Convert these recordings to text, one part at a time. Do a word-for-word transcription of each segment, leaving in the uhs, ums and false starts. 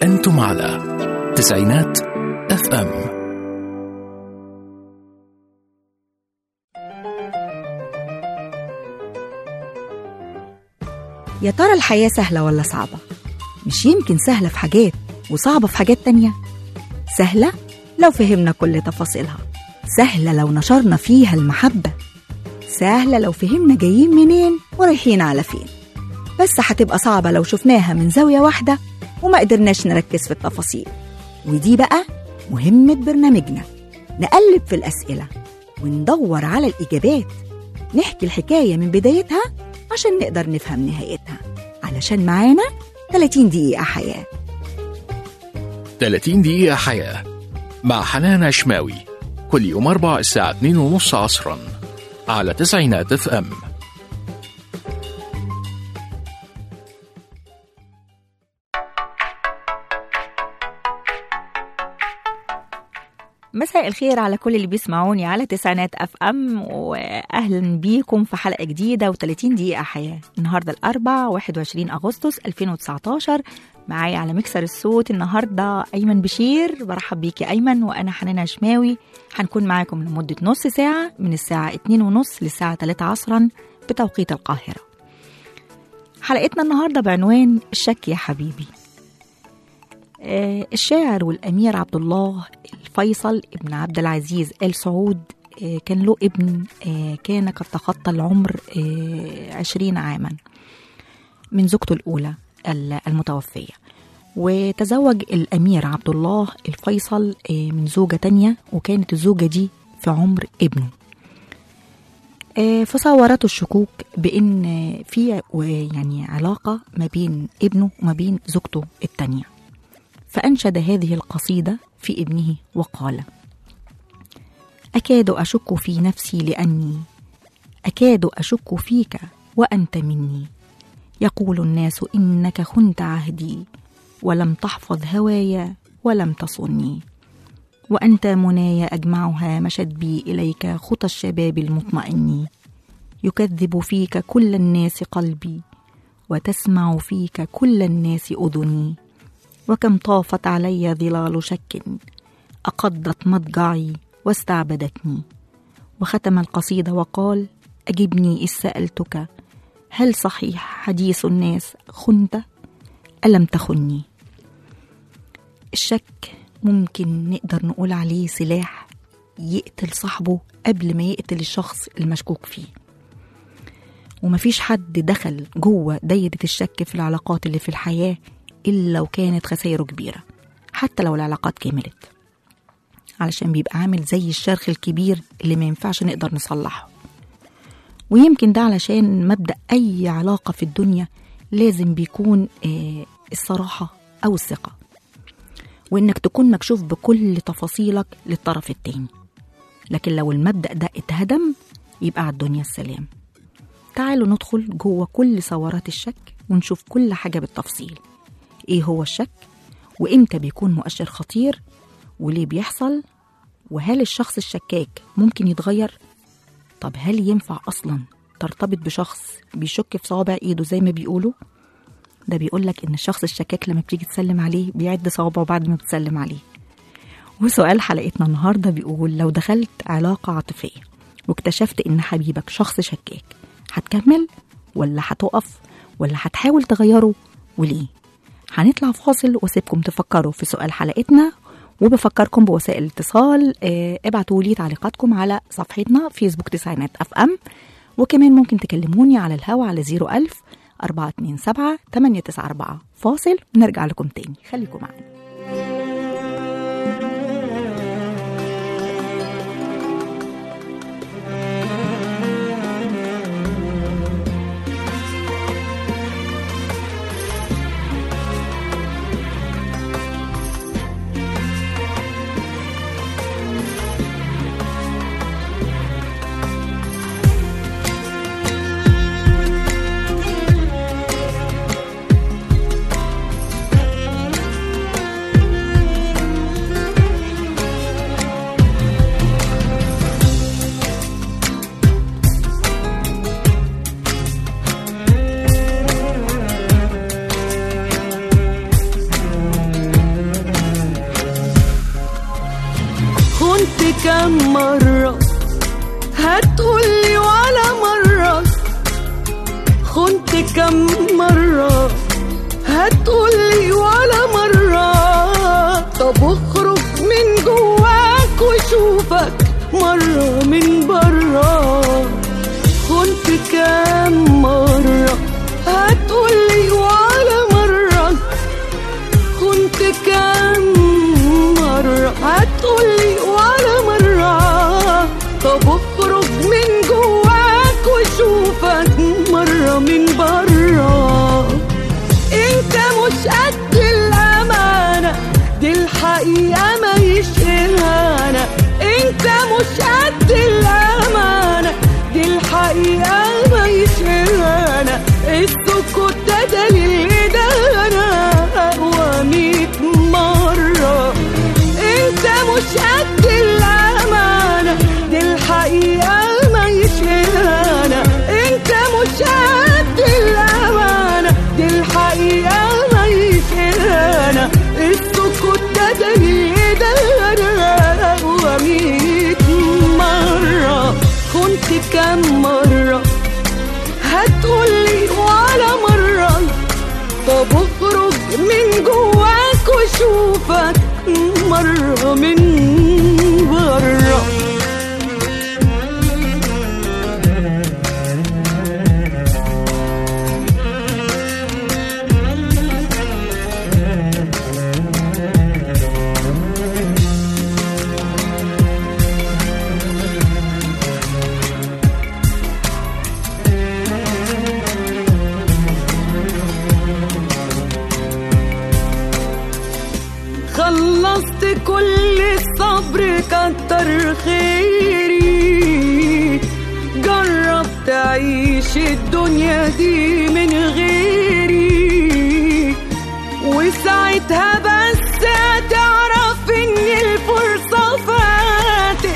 أنتم على تسعينات اف ام. يا ترى الحياة سهلة ولا صعبة؟ مش يمكن سهلة في حاجات وصعبة في حاجات تانية؟ سهلة لو فهمنا كل تفاصيلها، سهلة لو نشرنا فيها المحبة، سهلة لو فهمنا جايين منين ورايحين على فين. بس هتبقى صعبة لو شفناها من زاوية واحدة وما قدرناش نركز في التفاصيل. ودي بقى مهمة برنامجنا، نقلب في الأسئلة وندور على الإجابات، نحكي الحكاية من بدايتها عشان نقدر نفهم نهايتها. علشان معانا ثلاثين دقيقة حياة. ثلاثين دقيقة حياة مع حنان عشماوي، كل يوم أربع الساعة اتنين ونص عصرا على تسعينات اف ام. مساء الخير على كل اللي بيسمعوني على تسعينات اف ام، واهلا بيكم في حلقه جديده و30 دقيقه حياه. النهارده الاربعاء واحد وعشرين أغسطس ألفين وتسعتاشر. معايا على مكسر الصوت النهارده ايمن بشير. برحب بيكي ايمن، وانا حنان عشماوي. هنكون معاكم لمده نص ساعه من الساعه اتنين ونص للساعه تلاتة عصرا بتوقيت القاهره. حلقتنا النهارده بعنوان الشك يا حبيبي. الشاعر والأمير عبد الله الفيصل ابن عبد العزيز آل سعود كان له ابن كان قد تخطى العمر عشرين عاما من زوجته الأولى المتوفية، وتزوج الأمير عبد الله الفيصل من زوجة تانية، وكانت الزوجة دي في عمر ابنه. فصورته الشكوك بأن في يعني علاقة ما بين ابنه وما بين زوجته التانية، فأنشد هذه القصيدة في ابنه وقال: أكاد أشك في نفسي لأني أكاد أشك فيك وأنت مني، يقول الناس إنك خنت عهدي ولم تحفظ هوايا ولم تصني، وأنت منايا أجمعها مشت بي إليك خطى الشباب المطمئن، يكذب فيك كل الناس قلبي وتسمع فيك كل الناس أذني، وكم طافت علي ظلال شك أقضت مضجعي واستعبدتني. وختم القصيدة وقال: أجبني إذ سألتك هل صحيح حديث الناس خنت ألم تخني. الشك ممكن نقدر نقول عليه سلاح يقتل صاحبه قبل ما يقتل الشخص المشكوك فيه، ومفيش حد دخل جوه دايرة الشك في العلاقات اللي في الحياة إلا لو كانت خسائره كبيرة، حتى لو العلاقات كملت، علشان بيبقى عامل زي الشرخ الكبير اللي ما ينفعش نقدر نصلحه. ويمكن ده علشان مبدأ أي علاقة في الدنيا لازم بيكون آه الصراحة أو الثقة، وإنك تكون مكشوف بكل تفاصيلك للطرف التاني. لكن لو المبدأ ده اتهدم يبقى على الدنيا السلام. تعالوا ندخل جوه كل ثورات الشك ونشوف كل حاجة بالتفصيل. ايه هو الشك؟ وامتى بيكون مؤشر خطير؟ وليه بيحصل؟ وهل الشخص الشكاك ممكن يتغير؟ طب هل ينفع اصلا ترتبط بشخص بيشك في صوابع ايده زي ما بيقولوا؟ ده بيقولك ان الشخص الشكاك لما بتيجي تسلم عليه بيعد صوابعه بعد ما بتسلم عليه. وسؤال حلقتنا النهارده بيقول: لو دخلت علاقة عاطفية واكتشفت ان حبيبك شخص شكاك، هتكمل ولا هتقف ولا هتحاول تغيره؟ وليه؟ هنطلع فاصل واسيبكم تفكروا في سؤال حلقتنا، وبفكركم بوسائل الاتصال. اه ابعتوا لي تعليقاتكم على صفحتنا فيسبوك تسعينات اف ام، وكمان ممكن تكلموني على الهوا على زيرو ألف أربعة اتنين سبعة تمانية تسعة أربعة. فاصل ونرجع لكم تاني، خليكم معنا. كم مرة هتقولي ولا مرة، خنت كم مرة هتقولي ولا مرة. طب اخرج من جواك وشوفك مرة من برا. خنت كم مرة هتقولي ولا مرة، خنت كم مرة هتقولي ولا مرة. طب اخرج من جواك وشوفك مرة من برا. انت مش قد الامانة دي الحقيقة ما يشهانا. انت مش قد الامانة دي الحقيقة ما يشهانا. السكوت ده دليل ايدانا اقوى ميت مرة. انت مش قد الامانة دي الحقيقة ما يشهانا. انت مش قد الامانة دي الحقيقة ما يشهانا. السكوت ده دليل ايدانا اقوى ميت مرة. كنت كم مرة هتقولي ولا مرة. طب اخرج من جواك وشوفك مرة من برا. خلصت كل الصبر كتر خيري. جرب تعيش الدنيا دي من غيري، وساعتها بس هتعرف ان الفرصة فاتت.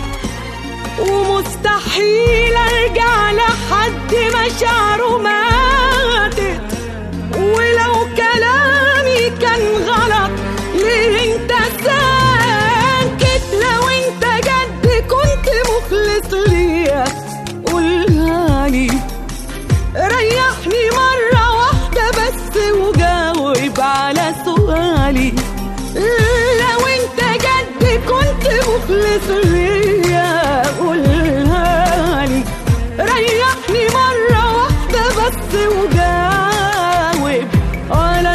ومستحيل ارجع لحد مشاعره ماتت. ولو كلامي كان غلط ليه انت ساكت؟ لو انت جد كنت مخلص ليا قولها لي. ريحني مرة واحدة بس وجاوب على سؤالي. لو انت جد كنت مخلص ليا قولها لي. ريحني مرة واحدة بس وجاوب على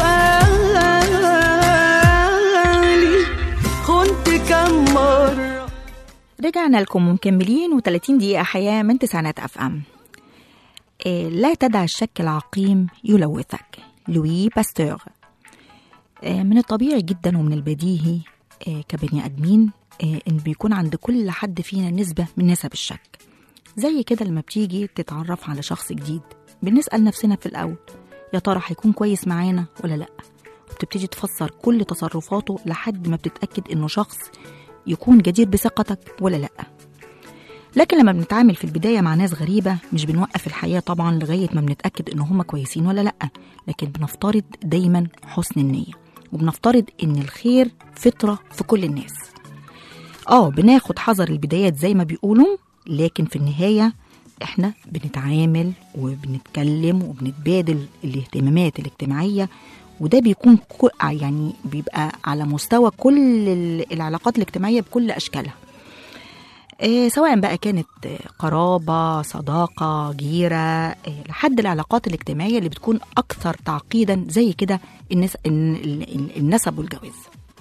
سؤالي. كنت كم مرة. رجعنا لكم ومكملين وثلاثين دقيقة حياة من تسعينات أف أم. إيه لا تدع الشك العقيم يلوثك، لوي باستور. إيه من الطبيعي جدا ومن البديهي إيه كبني أدمين إيه إن بيكون عند كل حد فينا نسبة من نسب الشك. زي كده لما بتيجي تتعرف على شخص جديد بنسأل نفسنا في الأول يا ترى هيكون كويس معانا ولا لأ، وبتبتدي تفسر كل تصرفاته لحد ما بتتأكد إنه شخص يكون جدير بثقتك ولا لأ. لكن لما بنتعامل في البداية مع ناس غريبة مش بنوقف الحياة طبعا لغاية ما بنتأكد إن هم كويسين ولا لأ، لكن بنفترض دايما حسن النية، وبنفترض إن الخير فطرة في كل الناس. آه بناخد حذر البدايات زي ما بيقولوا، لكن في النهاية إحنا بنتعامل وبنتكلم وبنتبادل الاهتمامات الاجتماعية، وده بيكون يعني بيبقى على مستوى كل العلاقات الاجتماعية بكل أشكالها. إيه سواء بقى كانت قرابة، صداقة، جيرة، إيه لحد العلاقات الاجتماعية اللي بتكون أكثر تعقيدا زي كده النس... النسب والجواز.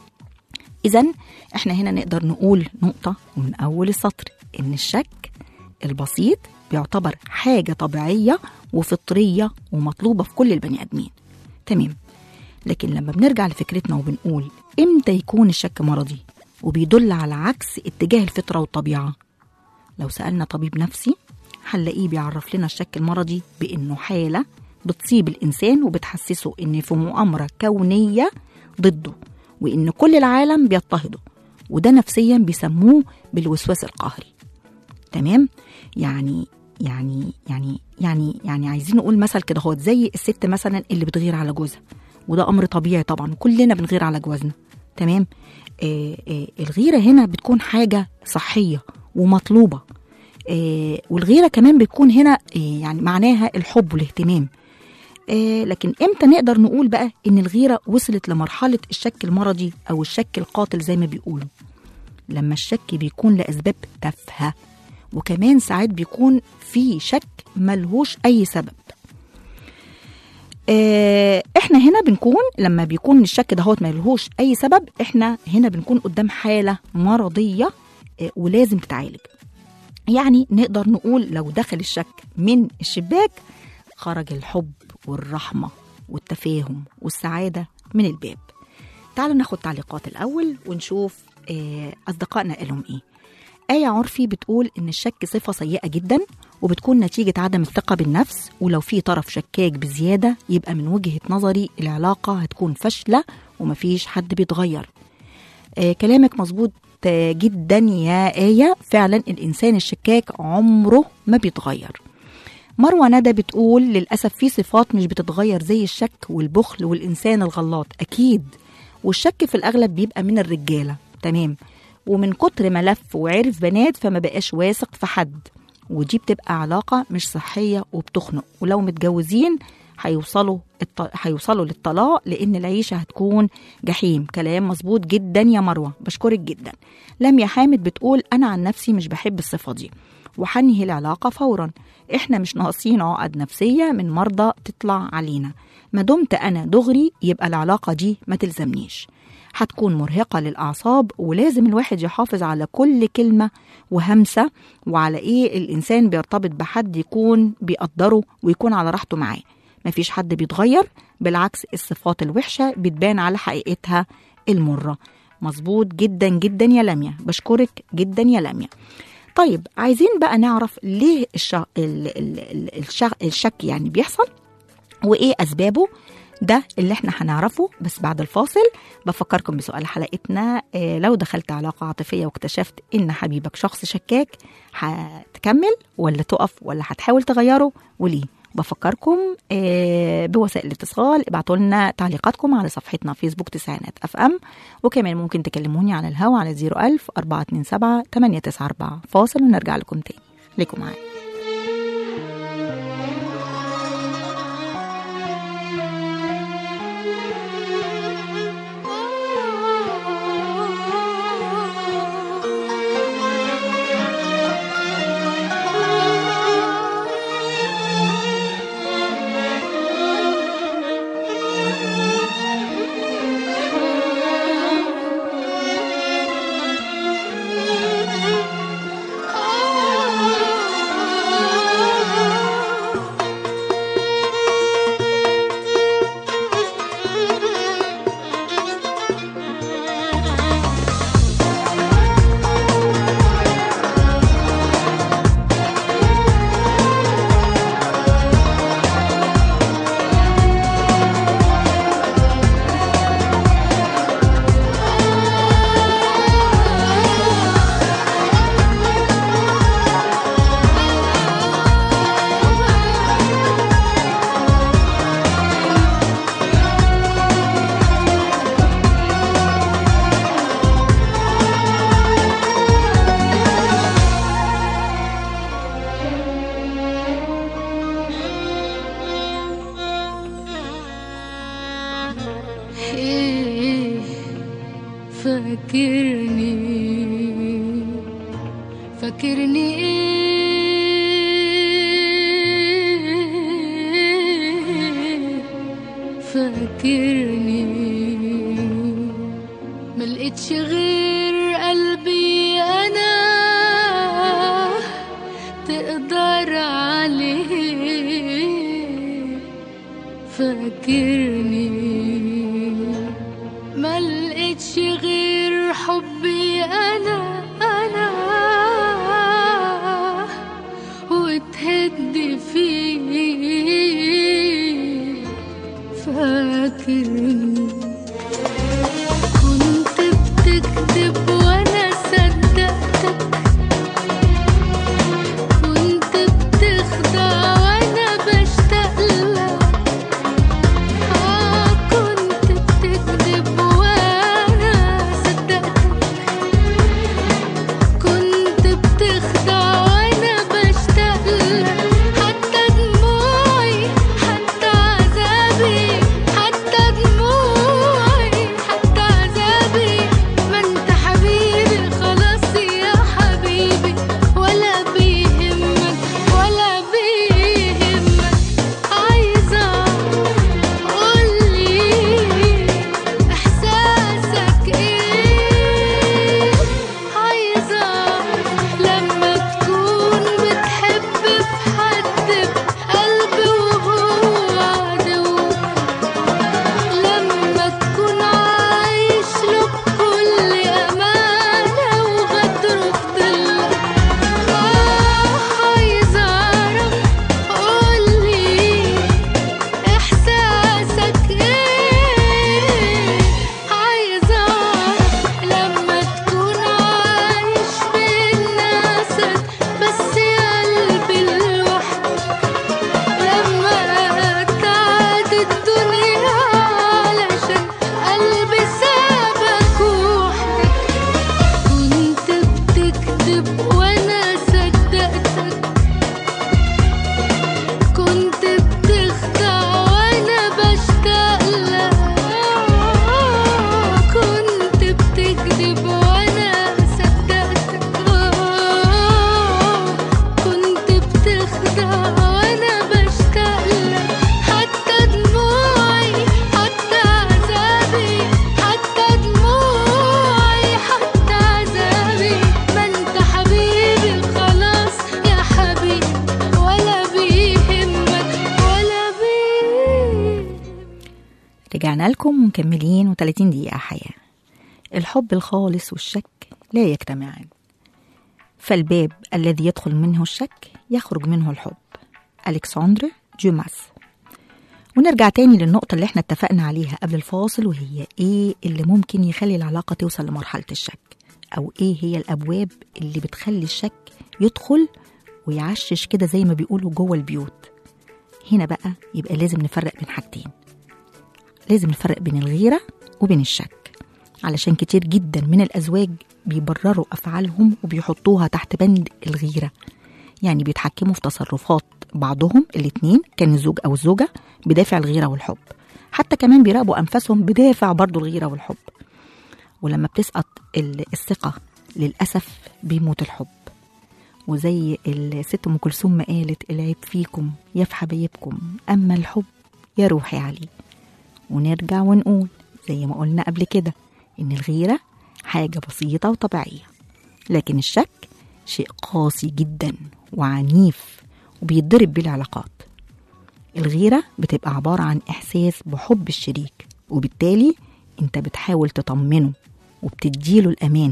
إذن إحنا هنا نقدر نقول نقطة من أول السطر إن الشك البسيط بيعتبر حاجة طبيعية وفطرية ومطلوبة في كل البني آدمين. تمام. لكن لما بنرجع لفكرتنا وبنقول إمتى يكون الشك مرضي وبيدل على عكس اتجاه الفطرة والطبيعة، لو سألنا طبيب نفسي هنلاقيه بيعرف لنا الشك المرضي بأنه حالة بتصيب الإنسان وبتحسسه إن في مؤامرة كونية ضده وإن كل العالم بيضطهده، وده نفسيا بيسموه بالوسواس القهري. تمام؟ يعني يعني يعني يعني يعني عايزين نقول مثل كده هو زي الست مثلا اللي بتغير على جوزها، وده أمر طبيعي طبعا كلنا بنغير على جوازنا. تمام. آه آه الغيرة هنا بتكون حاجة صحية ومطلوبة. آه والغيرة كمان بتكون هنا آه يعني معناها الحب والاهتمام. آه لكن امتى نقدر نقول بقى ان الغيرة وصلت لمرحلة الشك المرضي او الشك القاتل زي ما بيقولوا؟ لما الشك بيكون لأسباب تافهة، وكمان ساعات بيكون في شك ملهوش اي سبب. آه احنا هنا بنكون لما بيكون الشك ده هوت ملهوش اي سبب، احنا هنا بنكون قدام حالة مرضية آه ولازم تتعالج. يعني نقدر نقول لو دخل الشك من الشباك خرج الحب والرحمة والتفاهم والسعادة من الباب. تعالوا ناخد تعليقات الأول ونشوف آه أصدقائنا قالهم إيه. آية عرفي بتقول إن الشك صفة سيئة جدا، وبتكون نتيجة عدم الثقة بالنفس، ولو في طرف شكاك بزيادة يبقى من وجهة نظري العلاقة هتكون فاشلة ومفيش حد بيتغير. آه كلامك مظبوط جدا يا آية، فعلا الإنسان الشكاك عمره ما بيتغير. مروة ندى بتقول للأسف في صفات مش بتتغير زي الشك والبخل والإنسان الغلاط أكيد، والشك في الأغلب بيبقى من الرجالة. تمام. ومن كتر ما لف وعرف بنات فما بقاش واثق في حد، ودي بتبقى علاقة مش صحية وبتخنق، ولو متجوزين هيوصلوا الط... هيوصلوا للطلاق لأن العيشة هتكون جحيم. كلام مظبوط جدا يا مروة، بشكرك جدا. لميا حامد بتقول أنا عن نفسي مش بحب الصفة دي وحنهي العلاقة فورا. احنا مش ناقصين عقد نفسية من مرضى تطلع علينا، ما دمت أنا دغري يبقى العلاقة دي ما تلزمنيش، هتكون مرهقة للأعصاب، ولازم الواحد يحافظ على كل كلمة وهمسة، وعلى إيه الإنسان بيرتبط بحد يكون بيقدره ويكون على راحته معاه. مفيش حد بيتغير، بالعكس الصفات الوحشة بتبان على حقيقتها المرة. مظبوط جدا جدا يا لميا، بشكرك جدا يا لميا. طيب عايزين بقى نعرف ليه الشك, الشك, الشك يعني بيحصل وإيه أسبابه. ده اللي احنا هنعرفه بس بعد الفاصل. بفكركم بسؤال حلقتنا، اه لو دخلت علاقة عاطفية واكتشفت ان حبيبك شخص شكاك، هتكمل ولا تقف ولا هتحاول تغيره وليه؟ بفكركم اه بوسائل الاتصال، ابعتوا لنا تعليقاتكم على صفحتنا فيسبوك تسعينات اف ام، وكمان ممكن تكلموني على الهوا على صفر ألف أربعة اتنين سبعة تمانية تسعة أربعة. فاصل ونرجع لكم تاني. خليكم معايا. فاكرني فاكرني ايه فاكرني ملقتش غير قلبي انا تقدر عليه فاكرني ملقتش غير حبي أنا أنا وتهد فيه فاكرني كنت بتكذب وأنا صدقتك كنت بتخدع وأنا بشتاق لك آه كنت بتكذب وأنا رجعنا لكم ومكملين وثلاثين دقيقة حياة. الحب الخالص والشك لا يجتمعان، فالباب الذي يدخل منه الشك يخرج منه الحب. ألكسندر جوماس. ونرجع تاني للنقطة اللي احنا اتفقنا عليها قبل الفاصل، وهي ايه اللي ممكن يخلي العلاقة توصل لمرحلة الشك، او ايه هي الابواب اللي بتخلي الشك يدخل ويعشش كده زي ما بيقولوا جوه البيوت. هنا بقى يبقى لازم نفرق بين حاجتين، لازم نفرق بين الغيرة وبين الشك، علشان كتير جدا من الأزواج بيبرروا أفعالهم وبيحطوها تحت بند الغيرة، يعني بيتحكموا في تصرفات بعضهم الاتنين، كان الزوج أو الزوجة، بدافع الغيرة والحب. حتى كمان بيراقبوا أنفسهم بدافع برضو الغيرة والحب. ولما بتسقط الثقة للأسف بيموت الحب. وزي الست أم كلثوم ما قالت: العيب فيكم يا في حبايبكم، أما الحب يا روحي عليه. ونرجع ونقول زي ما قلنا قبل كده إن الغيرة حاجة بسيطة وطبيعية، لكن الشك شيء قاسي جدا وعنيف وبيتضرب بيه العلاقات. الغيرة بتبقى عبارة عن إحساس بحب الشريك، وبالتالي أنت بتحاول تطمنه وبتديله الأمان،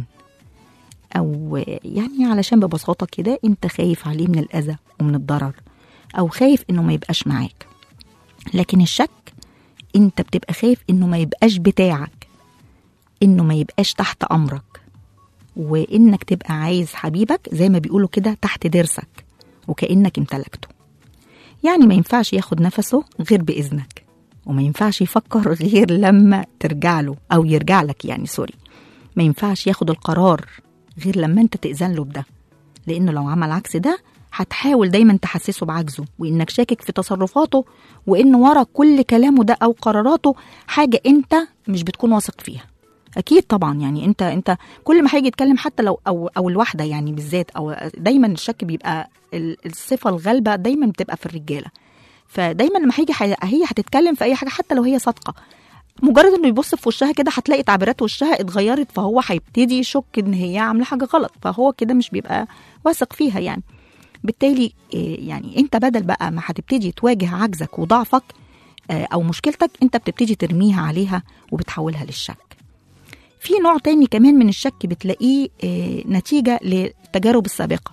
أو يعني علشان ببساطة كده أنت خايف عليه من الأذى ومن الضرر، أو خايف إنه ما يبقاش معاك. لكن الشك أنت بتبقى خايف إنه ما يبقاش بتاعك، إنه ما يبقاش تحت أمرك، وإنك تبقى عايز حبيبك زي ما بيقولوا كده تحت درسك وكأنك امتلكته. يعني ما ينفعش ياخد نفسه غير بإذنك، وما ينفعش يفكر غير لما ترجع له أو يرجع لك، يعني سوري ما ينفعش ياخد القرار غير لما انت تأذن له بده، لأنه لو عمل عكس ده هتحاول دايما تحسسه بعجزه وإنك شاكك في تصرفاته، وإن ورا كل كلامه ده أو قراراته حاجة انت مش بتكون واثق فيها. أكيد طبعا، يعني انت انت كل ما هيجي يتكلم حتى لو أو أو الواحدة يعني بالذات، أو دايما الشك بيبقى الصفة الغالبة دايما بتبقى في الرجالة. فدايما لما هيجي هي هتتكلم في أي حاجة حتى لو هي صادقة، مجرد انه يبص في وشها كده هتلاقي تعبيرات وشها اتغيرت، فهو هيبتدي يشك ان هي عامله حاجه غلط، فهو كده مش بيبقى واثق فيها. يعني بالتالي يعني انت بدل بقى ما هتبتدي تواجه عجزك وضعفك او مشكلتك، انت بتبتدي ترميها عليها وبتحولها للشك. في نوع تاني كمان من الشك بتلاقيه نتيجه للتجارب السابقه.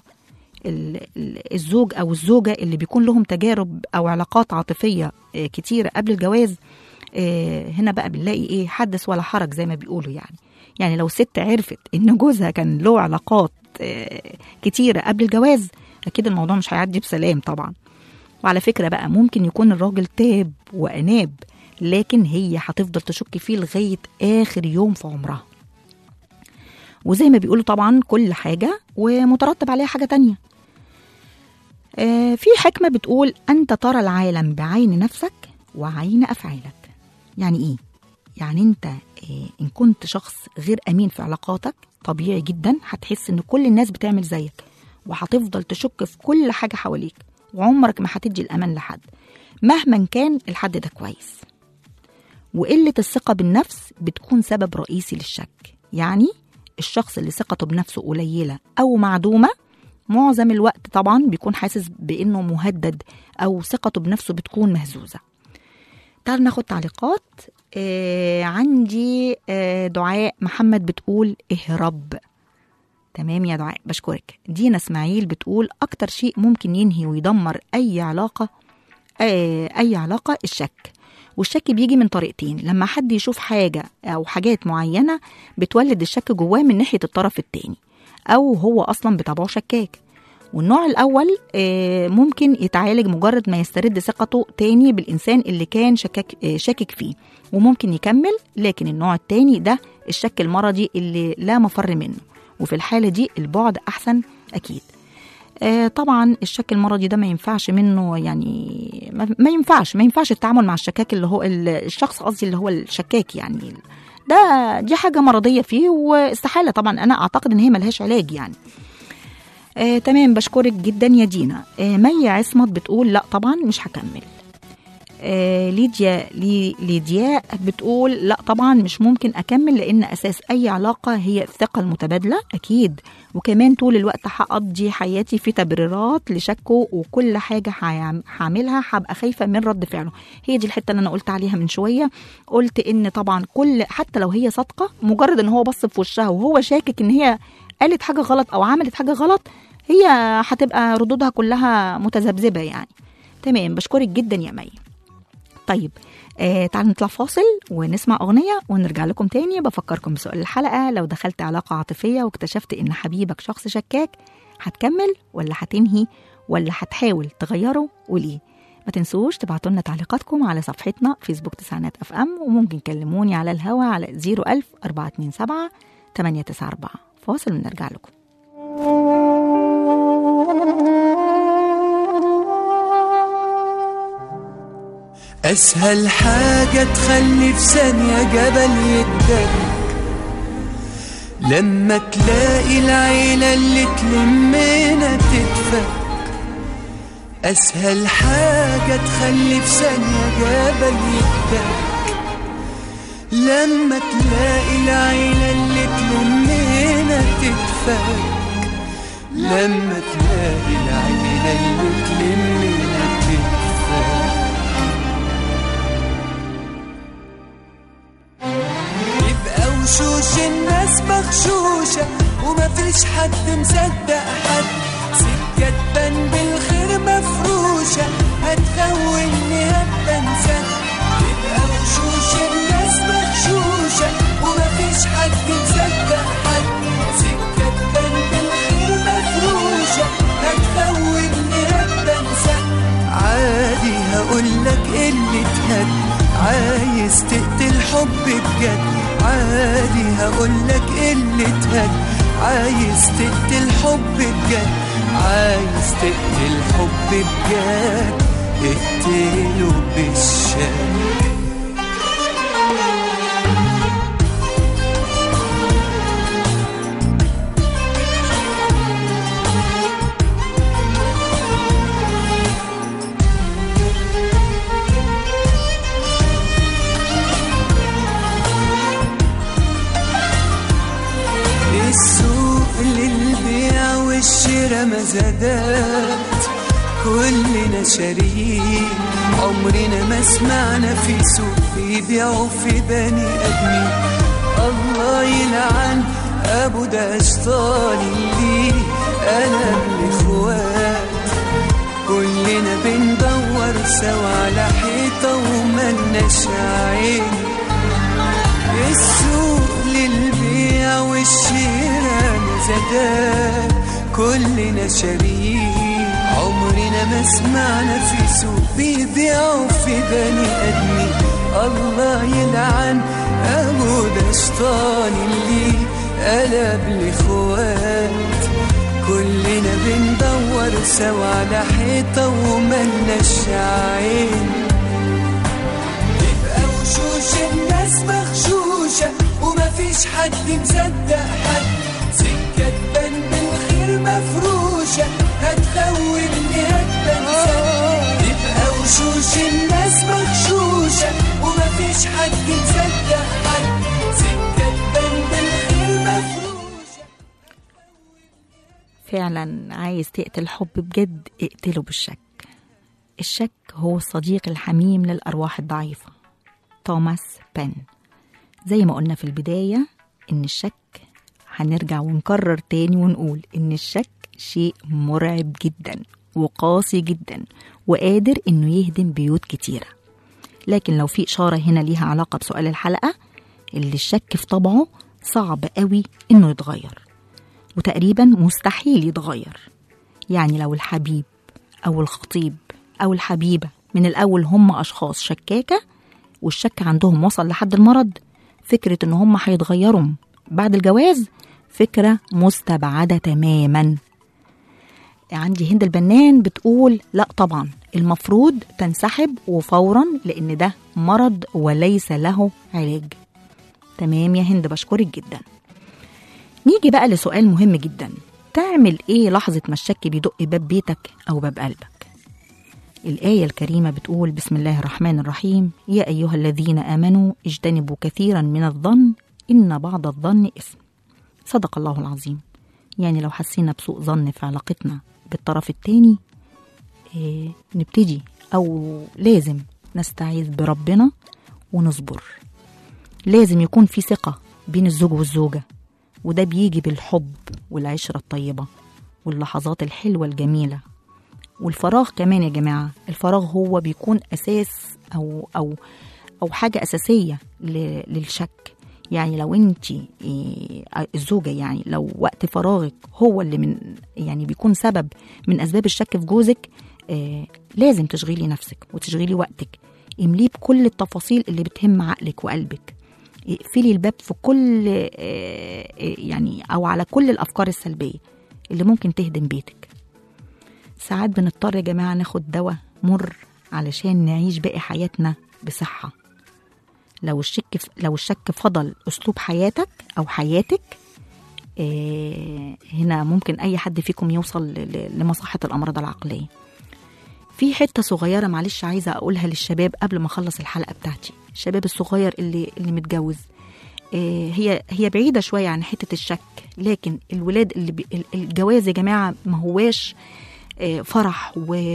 الزوج او الزوجه اللي بيكون لهم تجارب او علاقات عاطفيه كتيره قبل الجواز، هنا بقى بنلاقي ايه، حدث ولا حرج زي ما بيقولوا. يعني يعني لو ست عرفت ان جوزها كان له علاقات كتيرة قبل الجواز، اكيد الموضوع مش هيعدي بسلام طبعا. وعلى فكرة بقى ممكن يكون الراجل تاب وأناب، لكن هي هتفضل تشك فيه لغاية آخر يوم في عمرها. وزي ما بيقولوا طبعا كل حاجة ومترتب عليها حاجة تانية. في حكمة بتقول: أنت ترى العالم بعين نفسك وعين أفعالك. يعني إيه؟ يعني أنت إيه إن كنت شخص غير أمين في علاقاتك، طبيعي جدا هتحس إن كل الناس بتعمل زيك، وهتفضل تشك في كل حاجة حواليك، وعمرك ما هتدي الأمان لحد مهما كان الحد ده كويس. وقلة الثقة بالنفس بتكون سبب رئيسي للشك. يعني الشخص اللي ثقته بنفسه قليلة أو معدومة معظم الوقت طبعا بيكون حاسس بأنه مهدد، أو ثقته بنفسه بتكون مهزوزة. تعال ناخد تعليقات. آه عندي آه دعاء محمد بتقول: اهرب. تمام يا دعاء، بشكرك. دينا اسماعيل بتقول: أكتر شيء ممكن ينهي ويدمر أي علاقة آه أي علاقة الشك. والشك بيجي من طريقتين: لما حد يشوف حاجة أو حاجات معينة بتولد الشك جواه من ناحية الطرف التاني، أو هو أصلا بطبعه شكاك. والنوع الأول ممكن يتعالج مجرد ما يسترد ثقته تاني بالإنسان اللي كان شكك, شاكك فيه، وممكن يكمل. لكن النوع التاني ده الشك المرضي اللي لا مفر منه، وفي الحالة دي البعد أحسن أكيد. طبعا الشك المرضي ده ما ينفعش منه، يعني ما ينفعش ما ينفعش التعامل مع الشكاك اللي هو الشخص قصدي اللي هو الشكاك، يعني ده دي حاجة مرضية فيه واستحالة طبعا. أنا أعتقد إن هي ملهاش علاج يعني. آه، تمام، بشكرك جدا يا دينا. آه، مي عصمت بتقول: لا طبعا مش هكمل. آه ليديا لي ليديا بتقول لا طبعا مش ممكن أكمل، لأن أساس أي علاقة هي الثقة المتبادلة أكيد، وكمان طول الوقت هقضي حياتي في تبريرات لشكه، وكل حاجة هعملها هبقى خايفة من رد فعله. هي دي الحتة اللي أنا قلت عليها من شوية، قلت إن طبعا كل حتى لو هي صادقة، مجرد إن هو بص في وشها وهو شاكك إن هي قالت حاجة غلط أو عملت حاجة غلط، هي هتبقى ردودها كلها متذبذبة يعني. تمام، بشكرك جدا يا مي. طيب آه تعالوا نطلع فاصل ونسمع أغنية ونرجع لكم تاني. بفكركم بسؤال الحلقة: لو دخلت علاقة عاطفية واكتشفت إن حبيبك شخص شكاك، هتكمل ولا هتنهي ولا هتحاول تغيره وليه؟ ما تنسوش تبعتوا لنا تعليقاتكم على صفحتنا فيسبوك تسعينات اف ام، وممكن كلموني على الهوا على زيرو ألف أربعة اتنين سبعة تمانية تسعة أربعة. فاصل ونرجع لكم. أسهل حاجة تخلي في ثانية جبل يدك، لما تلاقي العيلة اللي تلمنا تدفك. أسهل حاجة تخلي في ثانية جبل يدك، لما تلاقي العيلة اللي تلمنا تدفك. لما تلاقي العيلة اللي تلمنا تدفك. وشوش الناس مغشوشة ومفيش حد مصدق حد، سكة تبان بالخير مفروشة هتخوني هبقى انسان. تبقى وشوش الناس مغشوشة ومفيش حد مصدق حد، سكة تبان بالخير مفروشة هتخوني هبقى انسان. عادي هقولك اللي تهد، عايز تقتل حب بجد. عادي هقولك اللي تهد، عايز تقتل حب بجد. عايز تقتل حب بجد، اقتله بالشك. السوق للبيع والشراء مزادات، كلنا شاريين. عمرنا ما سمعنا في سوق بيبيعوا في بني ادمين. الله يلعن ابو ده اشطال اللي انا الاخوات، كلنا بندور سوا على حيطه وملناش عين. السوق للبيع والشراء مزادات، كلنا شاريين. عمرنا ما سمعنا في سوق بيبيعوا في بني ادمين. الله يلعن ابو ده شيطان اللي قلب الاخوات، كلنا بندور سوا على حيطه وملناش عين. تبقى وشوش الناس مغشوشه ومفيش حد مصدق حد، سكة تبان بالخير مفروشة هتخوني هتبنسى. تبقى وشوش الناس مغشوشة ومفيش حد مصدق حد، سكة تبان بالخير مفروشة. فعلا عايز تقتل حب بجد، اقتله بالشك. الشك هو الصديق الحميم للأرواح الضعيفة. توماس بين. زي ما قلنا في البداية إن الشك، هنرجع ونكرر تاني ونقول إن الشك شيء مرعب جدا وقاسي جدا وقادر إنه يهدم بيوت كتيرة. لكن لو في إشارة هنا ليها علاقة بسؤال الحلقة، اللي الشك في طبعه صعب قوي إنه يتغير، وتقريبا مستحيل يتغير. يعني لو الحبيب أو الخطيب أو الحبيبة من الأول هم أشخاص شكاكة والشك عندهم وصل لحد المرض، فكرة إن هم هيتغيروا بعد الجواز فكرة مستبعدة تماما. عندي هند البنان بتقول لا طبعا المفروض تنسحب وفورا، لأن ده مرض وليس له علاج. تمام يا هند، بشكرك جدا. نيجي بقى لسؤال مهم جدا: تعمل ايه لحظة ما الشك بيدق باب بيتك أو باب قلبك؟ الآية الكريمة بتقول بسم الله الرحمن الرحيم: يا أيها الذين آمنوا اجتنبوا كثيرا من الظن إن بعض الظن إثم. صدق الله العظيم. يعني لو حسينا بسوء ظن في علاقتنا بالطرف التاني، إيه نبتدي أو لازم نستعيذ بربنا ونصبر. لازم يكون في ثقة بين الزوج والزوجة، وده بيجي بالحب والعشرة الطيبة واللحظات الحلوة الجميلة والفراغ كمان. يا جماعة الفراغ هو بيكون أساس أو أو أو حاجة أساسية للشك. يعني لو انت الزوجة، يعني لو وقت فراغك هو اللي من يعني بيكون سبب من أسباب الشك في جوزك، آه لازم تشغلي نفسك وتشغلي وقتك، امليه بكل التفاصيل اللي بتهم عقلك وقلبك. اقفلي الباب في كل آه يعني أو على كل الأفكار السلبية اللي ممكن تهدم بيتك. ساعات بنضطر يا جماعة ناخد دواء مر علشان نعيش باقي حياتنا بصحة. لو الشك لو الشك فضل أسلوب حياتك أو حياتك، آه هنا ممكن أي حد فيكم يوصل لمصحة الأمراض العقلية. في حتة صغيرة معلش عايزة أقولها للشباب قبل ما أخلص الحلقة بتاعتي. الشباب الصغير اللي اللي متجوز، آه هي هي بعيدة شوية عن حتة الشك، لكن الولاد اللي بي الجواز يا جماعة ما هواش فرح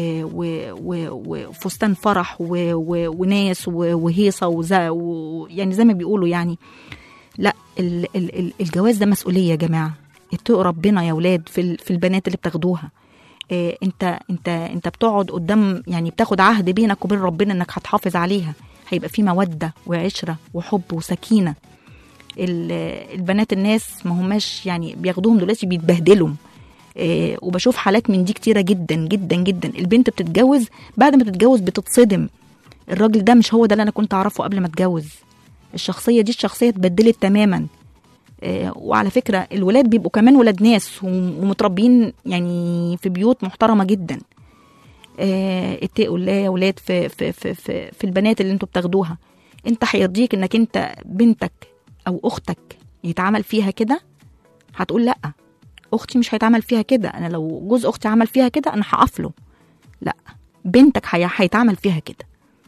وفستان فرح وناس وهيصة وزا يعني زي ما بيقولوا. يعني لا، الجواز ده مسؤولية يا جماعة. اتقوا ربنا يا ولاد في في البنات اللي بتاخدوها. انت انت انت بتقعد قدام، يعني بتاخد عهد بينك وبين ربنا انك هتحافظ عليها. هيبقى في مودة وعشرة وحب وسكينة. البنات الناس ما هماش يعني بياخدوهم دلوقتي بيتبهدلوا. إيه وبشوف حالات من دي كتيرة جدا جدا جدا. البنت بتتجوز، بعد ما تتجوز بتتصدم، الراجل ده مش هو ده اللي أنا كنت أعرفه قبل ما اتجوز. الشخصية دي الشخصية اتبدلت تماما. إيه وعلى فكرة الولاد بيبقوا كمان ولاد ناس ومتربين يعني في بيوت محترمة جدا. إيه اتقوا الله يا ولاد في, في, في, في, في البنات اللي انتوا بتاخدوها. انت هيرضيك انك انت بنتك أو أختك يتعامل فيها كده؟ هتقول لأ، أختي مش هيتعمل فيها كده. أنا لو جوز أختي عمل فيها كده أنا هقفله. لا، بنتك هيتعمل فيها كده.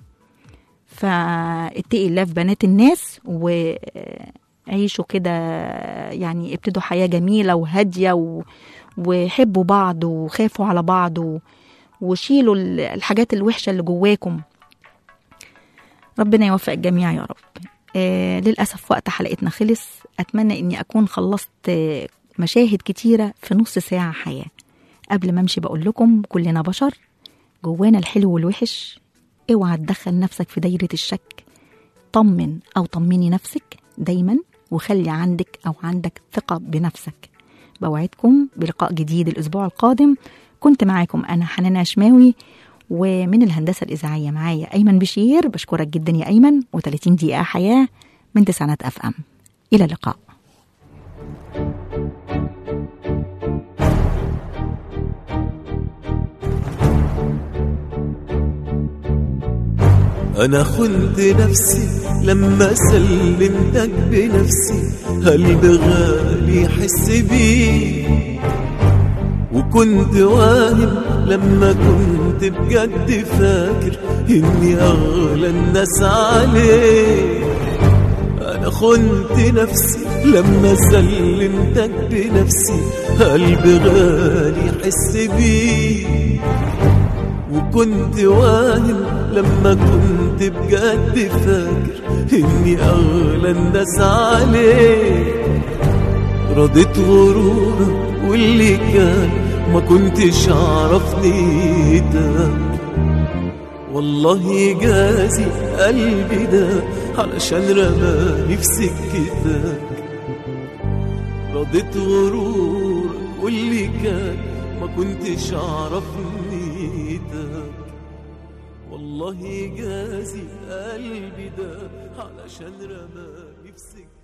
فاتقي الله في بنات الناس وعيشوا كده، يعني ابتدوا حياة جميلة وهادية وحبوا بعض وخافوا على بعض وشيلوا الحاجات الوحشة اللي جواكم. ربنا يوفق الجميع يا رب. آه للأسف وقت حلقتنا خلص. أتمنى أني أكون خلصت آه مشاهد كتيرة في نص ساعة حياة. قبل ما امشي بقول لكم كلنا بشر، جوانا الحلو والوحش. اوعى تدخل نفسك في دايرة الشك. طمن أو طمني نفسك دايما، وخلي عندك أو عندك ثقة بنفسك. بوعدكم بلقاء جديد الأسبوع القادم. كنت معاكم أنا حنان عشماوي، ومن الهندسة الإذاعية معايا أيمن بشير. بشكرك جدا يا أيمن. وثلاثين دقيقة حياة من تسعينات أف أم. إلى اللقاء. أنا خنت نفسي لما سلمتك بنفسي، قلبي غالي حس بيه. وكنت واهم لما كنت بجد فاكر إني أغلى الناس عليك. أنا خنت نفسي لما سلمتك بنفسي، قلبي غالي حس بيه. وكنت واهم لما كنت بجد فاكر إني أغلى الناس عليك. رضيت غرورك واللي كان ما كنتش أعرف نيتك. والله يجازي قلبي ده علشان رماني في سكتك. رضيت غرورك واللي كان ما كنتش أعرف نيتك. والله يجازي قلبي ده علشان رماني في سكتك.